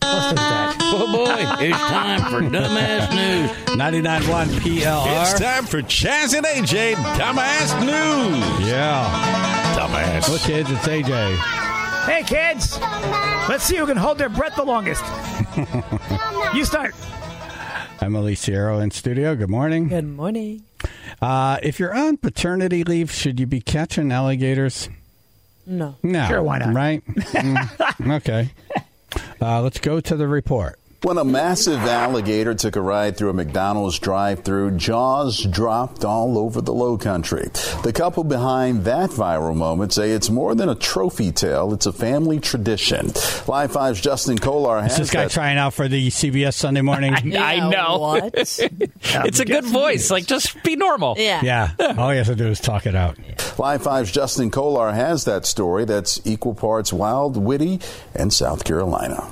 What is that? Oh, boy. It's time for Dumbass News. 99.1 PLR. It's time for Chaz and AJ Dumbass News. Yeah. Dumbass. Well, kids, it's AJ. Hey, kids. Let's see who can hold their breath the longest. You start. Emily Sierra in studio. Good morning. Good morning. If you're on paternity leave, should you be catching alligators? No. No. Sure, why not? Right? Okay. Let's go to the report. When a massive alligator took a ride through a McDonald's drive-thru, jaws dropped all over the Lowcountry. The couple behind that viral moment say it's more than a trophy tale, it's a family tradition. Live 5's Justin Kolar has Is this guy trying out for the CBS Sunday morning? I know. What? It's a good voice. Like, just be normal. Yeah. Yeah. All he has to do is talk it out. Live 5's Justin Kolar has that story that's equal parts wild, witty, and South Carolina.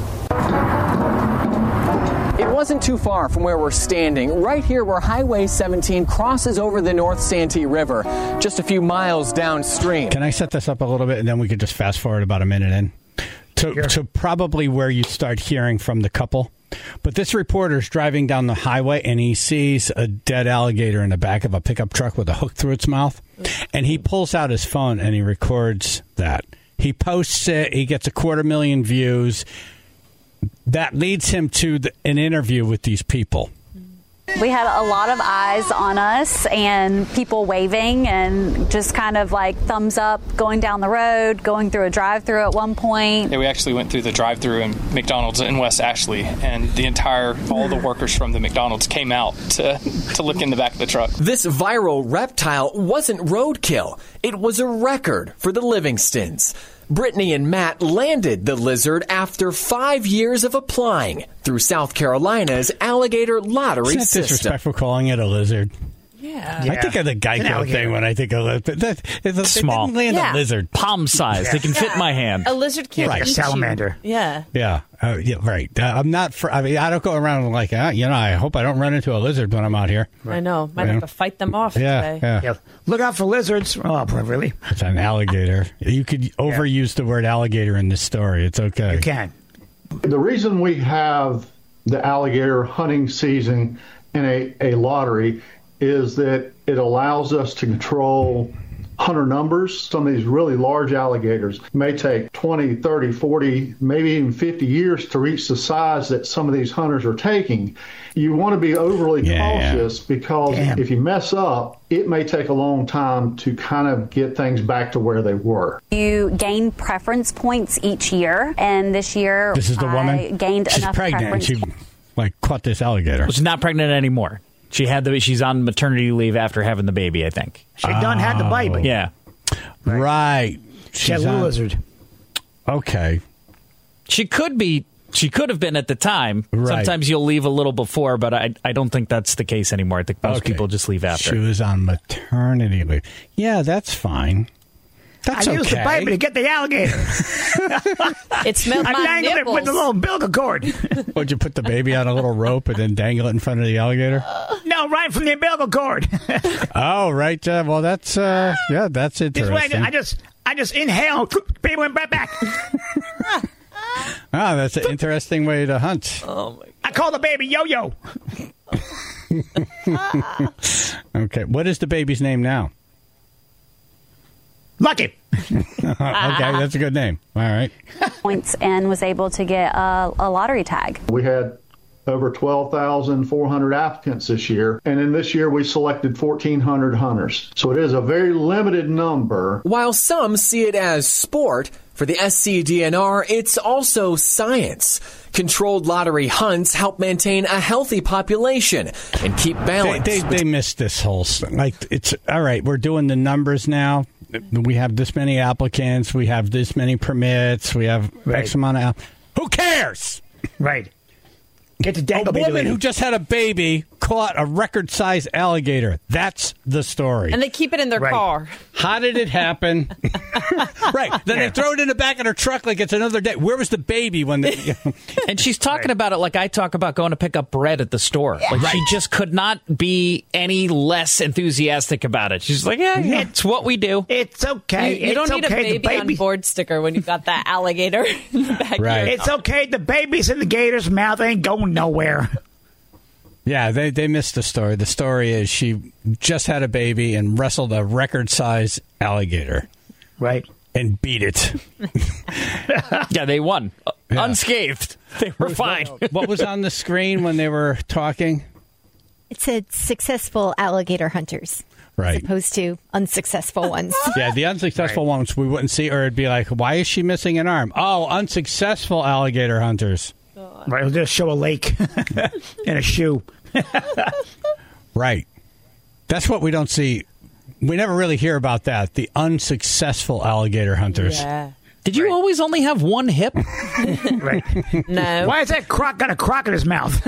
It wasn't too far from where we're standing, right here where Highway 17 crosses over the North Santee River, just a few miles downstream. Can I set this up a little bit, and then we could just fast forward about a minute in? To probably where you start hearing from the couple. But this reporter's driving down the highway, and he sees a dead alligator in the back of a pickup truck with a hook through its mouth. And he pulls out his phone, and he records that. He posts it. He gets 250,000 views. That leads him to an interview with these people. We had a lot of eyes on us and people waving and just kind of like thumbs up going down the road, going through a drive-thru at one point. Yeah, we actually went through the drive-thru in McDonald's in West Ashley, and all the workers from the McDonald's came out to look in the back of the truck. This viral reptile wasn't roadkill. It was a record for the Livingstons. Brittany and Matt landed the lizard after 5 years of applying through South Carolina's alligator lottery Isn't that system. Disrespectful calling it a lizard? Yeah. I think of the Geico thing when I think of lizard. It's small. They didn't land a lizard. Palm size. They can fit in my hand. A lizard can't Like a eat salamander. you. Yeah. Yeah. Yeah, right. I'm not for. I mean, I don't go around like, I hope I don't run into a lizard when I'm out here. I know. Might have to fight them off Yeah, today. yeah. Look out for lizards. Oh, really? It's an alligator. You could overuse the word alligator in this story. It's okay. You can. The reason we have the alligator hunting season in a lottery is that it allows us to control hunter numbers. Some of these really large alligators may take 20, 30, 40, maybe even 50 years to reach the size that some of these hunters are taking. You want to be overly cautious because if you mess up, it may take a long time to kind of get things back to where they were. You gain preference points each year, and this year This is the I woman? gained She's enough pregnant and preference. she caught this alligator. Well, she's not pregnant anymore. She's on maternity leave after having the baby, I think. She done had the baby. Yeah. Right. She had a little lizard. Okay. She could have been at the time. Right. Sometimes you'll leave a little before, but I don't think that's the case anymore. I think most people just leave after. She was on maternity leave. Yeah, that's fine. That's I used the baby to get the alligator. It smelled I my dangled nipples. it with the little umbilical cord. Would you put the baby on a little rope and then dangle it in front of the alligator? No, right from the umbilical cord. Oh, right. Well, that's that's interesting. I just inhale. Baby went right back. Oh, that's an interesting way to hunt. Oh my God. I call the baby Yo-Yo. Okay. What is the baby's name now? Lucky. Okay, that's a good name. All right. Points and was able to get a lottery tag. We had over 12,400 applicants this year, and in this year we selected 1,400 hunters. So it is a very limited number. While some see it as sport, for the SCDNR, it's also science. Controlled lottery hunts help maintain a healthy population and keep balance. They missed this whole thing. Like, it's all right. We're doing the numbers now. We have this many applicants. We have this many permits. We have X amount of. Who cares? Right. Get the dangle A woman who just had a baby caught a record-sized alligator. That's the story. And they keep it in their car. How did it happen? Right. Then they throw it in the back of their truck like it's another day. Where was the baby when they... And she's talking about it like I talk about going to pick up bread at the store. Like she just could not be any less enthusiastic about it. She's like, yeah, it's what we do. It's okay. You don't need a baby on board sticker when you've got that alligator in the back. Right. It's okay. The baby's in the gator's mouth. Ain't going nowhere. Yeah, they missed the story. The story is she just had a baby and wrestled a record-sized alligator. Right. And beat it. Yeah, they won. Unscathed. They were fine. What was on the screen when they were talking? It said successful alligator hunters. Right. As opposed to unsuccessful ones. Yeah, the unsuccessful ones we wouldn't see, or it'd be like, why is she missing an arm? Oh, unsuccessful alligator hunters. Right, we'll just show a lake and a shoe. Right. That's what we don't see. We never really hear about that. The unsuccessful alligator hunters. Yeah. Did you always only have one hip? Right. No. Why is that croc got a croc in his mouth?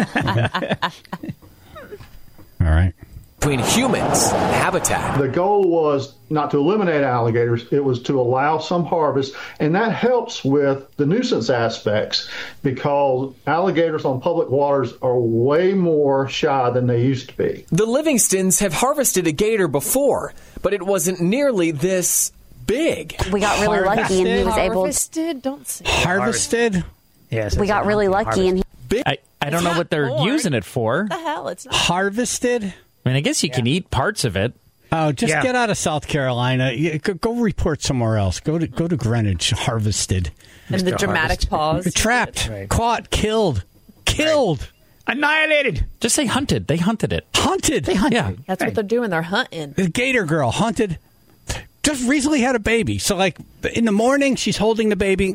All right. Between humans and habitat. The goal was not to eliminate alligators, it was to allow some harvest, and that helps with the nuisance aspects because alligators on public waters are way more shy than they used to be. The Livingstons have harvested a gator before, but it wasn't nearly this big. We got really lucky and he was able Harvested? Don't say Harvested? Yes. we got really lucky and I don't know what they're using it for. What the hell? It's not. Harvested? I mean, I guess you can eat parts of it. Oh, just get out of South Carolina. Go report somewhere else. Go to Greenwich. Harvested. And the dramatic pause. Trapped. Right. Caught. Killed. Right. Annihilated. Just say hunted. They hunted it. Hunted. They hunted. Yeah. That's what they're doing. They're hunting. The gator girl hunted. Just recently had a baby. So, like, in the morning, she's holding the baby.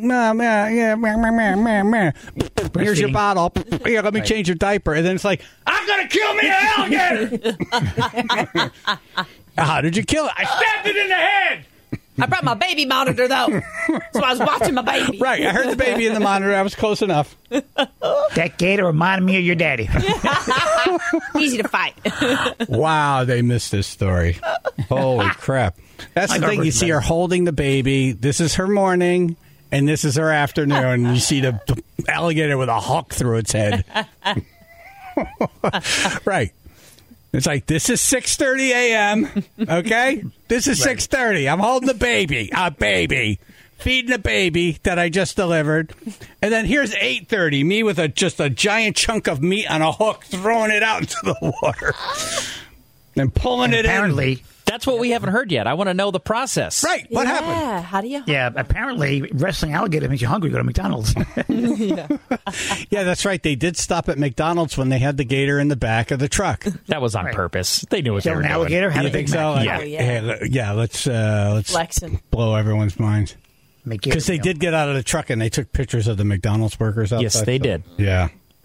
Here's your bottle. Here, let me change your diaper. And then it's like, I'm going to kill me an alligator. How did you kill it? I stabbed it in the head. I brought my baby monitor, though. So I was watching my baby. Right. I heard the baby in the monitor. I was close enough. That gator reminded me of your daddy. Easy to fight. Wow, they missed this story. Holy crap. That's the thing. You see her holding the baby. This is her morning, and this is her afternoon. You see the alligator with a hook through its head. Right. It's like, this is 6:30 a.m., okay? This is 6:30. I'm holding the baby, feeding a baby that I just delivered. And then here's 8:30, me with just a giant chunk of meat on a hook, throwing it out into the water. And pulling it in. That's what we haven't heard yet. I want to know the process. Right. What happened? Yeah. How do you? Yeah. Apparently, wrestling alligator makes you hungry. Go to McDonald's. Yeah, that's right. They did stop at McDonald's when they had the gator in the back of the truck. That was on purpose. They knew what they were doing. Alligator? How You do think so? Yeah. Let's Flexing. blow everyone's minds. Because they did get out of the truck and they took pictures of the McDonald's workers outside. Yes, they did. Yeah.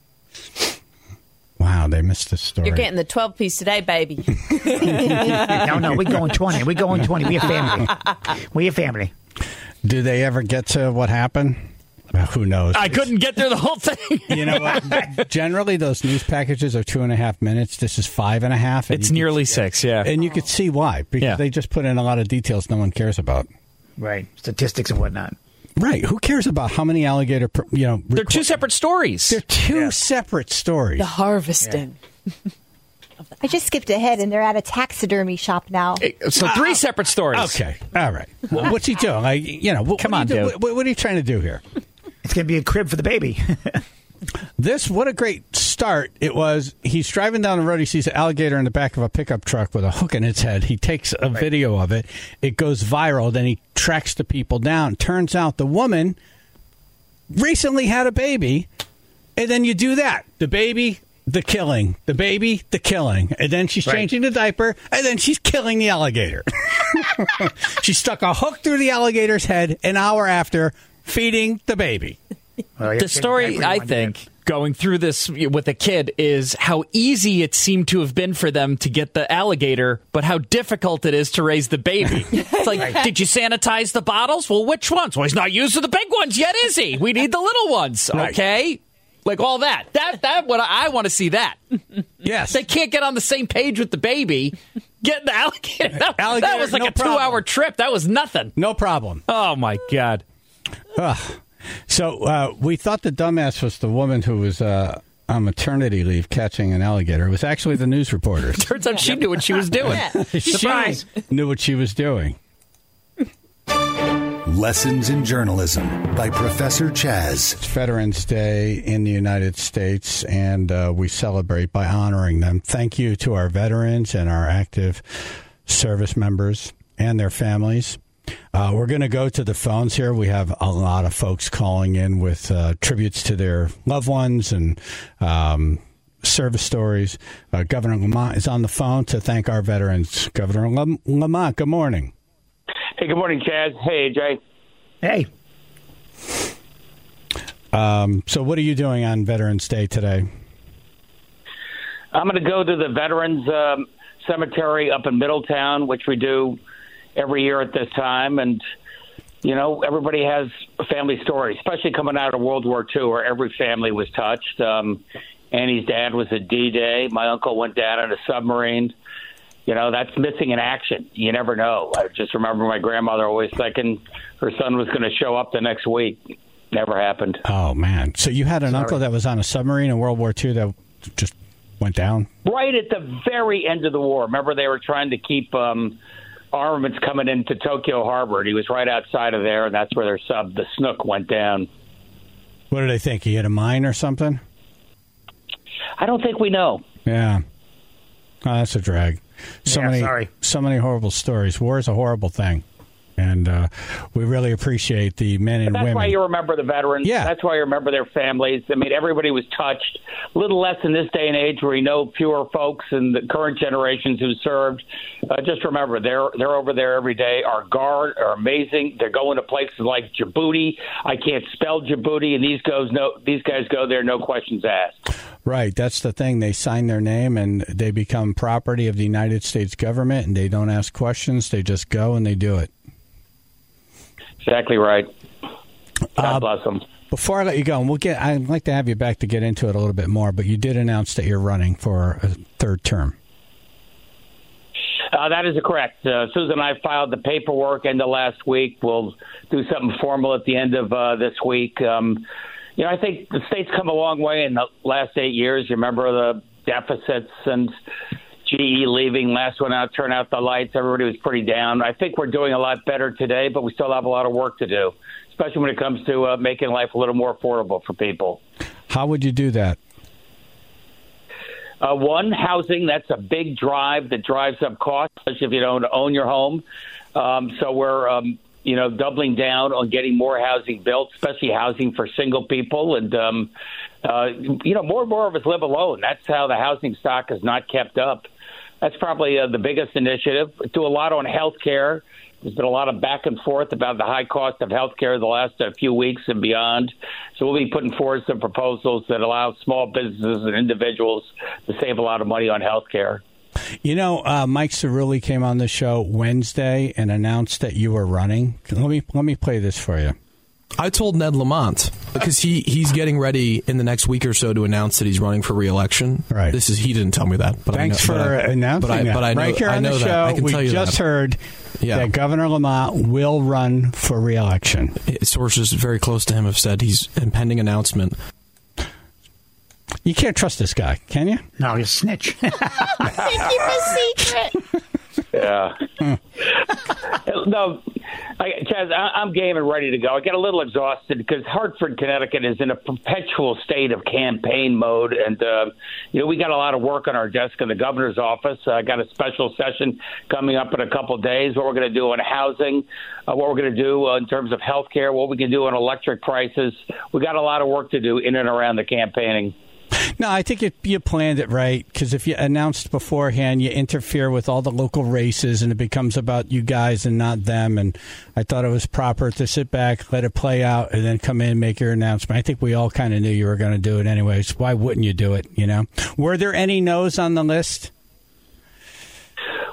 Wow, they missed the story. You're getting the 12-piece today, baby. No, we're going 20. We're going 20. We're a family. We're a family. Do they ever get to what happened? Well, who knows? I couldn't get through the whole thing. You know what? Generally, those news packages are 2.5 minutes. This is 5.5. It's nearly 6, yeah. And you could see why. Because they just put in a lot of details no one cares about. Right. Statistics and whatnot. Right. Who cares about how many alligator, They're two separate stories. They're two separate stories. The harvesting. I just skipped ahead, and they're at a taxidermy shop now. So 3 separate stories. Okay. All right. Well, what's he doing? Come on, dude. What are you trying to do here? It's going to be a crib for the baby. What a great start it was. He's driving down the road. He sees an alligator in the back of a pickup truck with a hook in its head. He takes a video of it. It goes viral. Then he tracks the people down. Turns out the woman recently had a baby. And then you do that. The baby, the killing. The baby, the killing. And then she's changing the diaper. And then she's killing the alligator. She stuck a hook through the alligator's head an hour after, feeding the baby. Well, the story, I think, going through this with a kid is how easy it seemed to have been for them to get the alligator, but how difficult it is to raise the baby. It's like, did you sanitize the bottles? Well, which ones? Well, he's not using the big ones yet, is he? We need the little ones, okay? Like all that. That what I want to see that. Yes. They can't get on the same page with the baby. Get the alligator. That was like no a 2-hour trip. That was nothing. No problem. Oh, my God. So we thought the dumbass was the woman who was on maternity leave catching an alligator. It was actually the news reporters. Turns out she knew what she was doing. She knew what she was doing. Lessons in Journalism by Professor Chaz. It's Veterans Day in the United States, and we celebrate by honoring them. Thank you to our veterans and our active service members and their families. We're going to go to the phones here. We have a lot of folks calling in with tributes to their loved ones and service stories. Governor Lamont is on the phone to thank our veterans. Governor Lamont, good morning. Hey, good morning, Chaz. Hey, Jay. Hey. So what are you doing on Veterans Day today? I'm going to go to the Veterans Cemetery up in Middletown, which we do every year at this time. And, you know, everybody has a family story, especially coming out of World War II, where every family was touched. Annie's dad was at D-Day. My uncle went down in a submarine. You know, that's missing in action. You never know. I just remember my grandmother always thinking her son was going to show up the next week. Never happened. Oh, man. So you had an uncle that was on a submarine in World War II that just went down? Right at the very end of the war. Remember, they were trying to keep armaments coming into Tokyo Harbor, and he was right outside of there, and that's where their sub, the Snook, went down. What do they think? He hit a mine or something? I don't think we know. Yeah. Oh, that's a drag. So many horrible stories. War is a horrible thing. And we really appreciate the men and women. That's why you remember the veterans. Yeah. That's why you remember their families. I mean, everybody was touched. A little less in this day and age where we know fewer folks in the current generations who served. Just remember, they're over there every day. Our Guard are amazing. They're going to places like Djibouti. I can't spell Djibouti, and these guys go there, no questions asked. Right. That's the thing. They sign their name, and they become property of the United States government, and they don't ask questions. They just go, and they do it. Exactly right. God bless them. Before I let you go, and I'd like to have you back to get into it a little bit more, but you did announce that you're running for a third term. That is correct. Susan and I filed the paperwork end of last week. We'll do something formal at the end of this week. You know, I think the state's come a long way in the last 8 years. You remember the deficits and GE leaving, last one out, turn out the lights. Everybody was pretty down. I think we're doing a lot better today, but we still have a lot of work to do, especially when it comes to making life a little more affordable for people. How would you do that? One, housing. That's a big drive that drives up costs, especially if you don't own your home. So we're doubling down on getting more housing built, especially housing for single people. And, more and more of us live alone. That's how the housing stock is not kept up. That's probably the biggest initiative. Do a lot on health care. There's been a lot of back and forth about the high cost of health care the last few weeks and beyond. So we'll be putting forward some proposals that allow small businesses and individuals to save a lot of money on health care. You know, Mike Cerulli came on the show Wednesday and announced that you were running. Let me play this for you. I told Ned Lamont, because he's getting ready in the next week or so to announce that he's running for re-election. Right. He didn't tell me that. But Thanks for announcing that. But I know, right here on the show, I can tell you just heard that Governor Lamont will run for re-election. Sources very close to him have said he's impending announcement. You can't trust this guy, can you? No, he's a snitch. Keep a secret. Yeah. No, Chaz, I'm game and ready to go. I get a little exhausted because Hartford, Connecticut is in a perpetual state of campaign mode. And, we got a lot of work on our desk in the governor's office. I got a special session coming up in a couple of days, what we're going to do on housing, what we're going to do in terms of health care, what we can do on electric prices. We got a lot of work to do in and around the campaigning. No, I think you planned it right, because if you announced beforehand, you interfere with all the local races, and it becomes about you guys and not them. And I thought it was proper to sit back, let it play out, and then come in and make your announcement. I think we all kind of knew you were going to do it anyways. Why wouldn't you do it, Were there any no's on the list?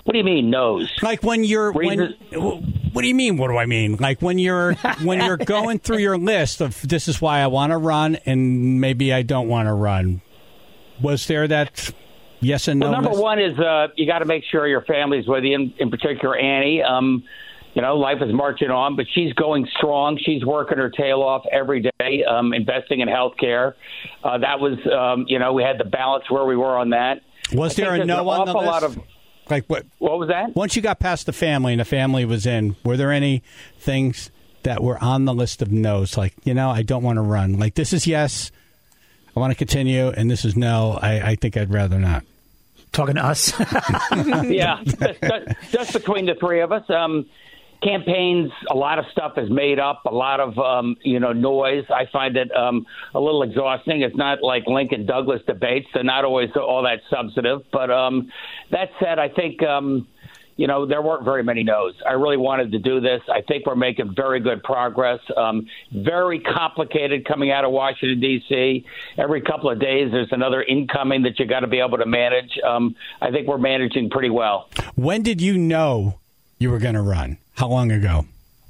What do you mean knows? Like when you're what do you mean? What do I mean? Like when you're going through your list of this is why I want to run and maybe I don't want to run. Was there that yes and no? Well, number list? one is you got to make sure your family's with you. In particular, Annie. Life is marching on, but she's going strong. She's working her tail off every day, investing in health care. That was, we had to balance where we were on that. Was there a no on the list? Like what was that? Once you got past the family and the family was in, were there any things that were on the list of no's? Like, I don't want to run. Like, this is yes, I want to continue, and this is no, I think I'd rather not. Talking to us? Yeah, just between the three of us. Campaigns, a lot of stuff is made up, a lot of, noise. I find it a little exhausting. It's not like Lincoln Douglas debates. They're not always all that substantive. But that said, I think, there weren't very many no's. I really wanted to do this. I think we're making very good progress. Very complicated coming out of Washington, D.C. Every couple of days, there's another incoming that you got to be able to manage. I think we're managing pretty well. When did you know you were going to run? How long ago?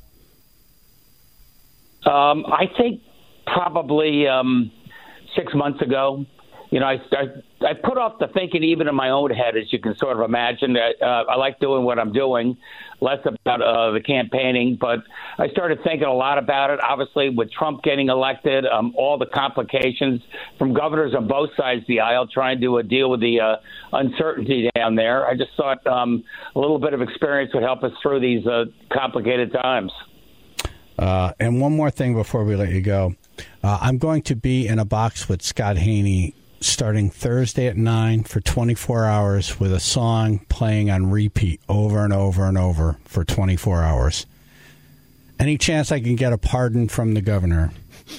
I think probably 6 months ago. I put off the thinking even in my own head, as you can sort of imagine. I like doing what I'm doing, less about the campaigning. But I started thinking a lot about it, obviously, with Trump getting elected, all the complications from governors on both sides of the aisle trying to deal with the uncertainty down there. I just thought a little bit of experience would help us through these complicated times. And one more thing before we let you go. I'm going to be in a box with Scott Haney starting Thursday at 9 for 24 hours with a song playing on repeat over and over and over for 24 hours. Any chance I can get a pardon from the governor?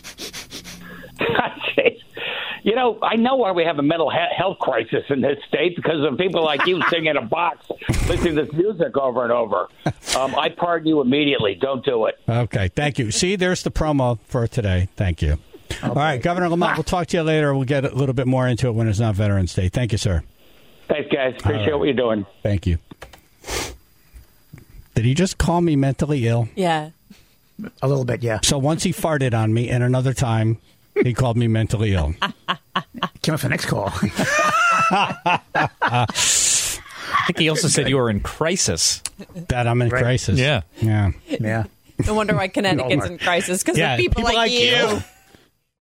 I know why we have a mental health crisis in this state, because of people like you sitting in a box listening to this music over and over. I pardon you immediately. Don't do it. Okay, thank you. See, there's the promo for today. Thank you. Okay. All right, Governor Lamont, we'll talk to you later. We'll get a little bit more into it when it's not Veterans Day. Thank you, sir. Thanks, guys. Appreciate what you're doing. Thank you. Did he just call me mentally ill? Yeah. A little bit, yeah. So once he farted on me, and another time he called me mentally ill. Came up for the next call. I think he also said you were in crisis. That I'm in crisis. Yeah. Yeah. No wonder why Connecticut's in crisis, because of people like you.